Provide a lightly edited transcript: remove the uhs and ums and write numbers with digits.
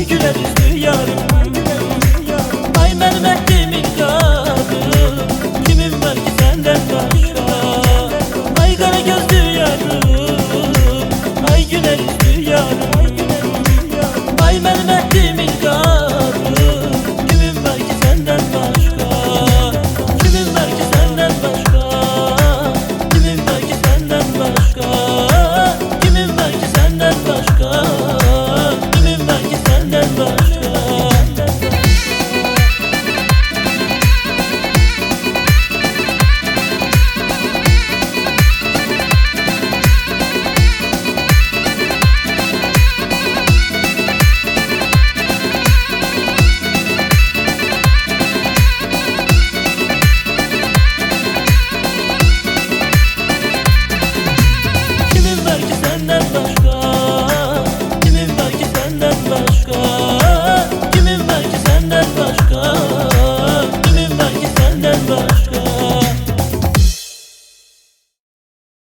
Ay güler yüzlü yarım, ay merhametlimin kadın, kimin var ki senden başka? Ay kara gözlü yarım, ay güler yüzlü yarım, ay merhametlimin kadın, kimin var ki senden başka? Kimin var ki senden başka? Kimin var ki senden başka? Kimin var ki senden başka? Kimin var ki senden başka? Kimin var ki senden başka? Kimin var ki senden başka?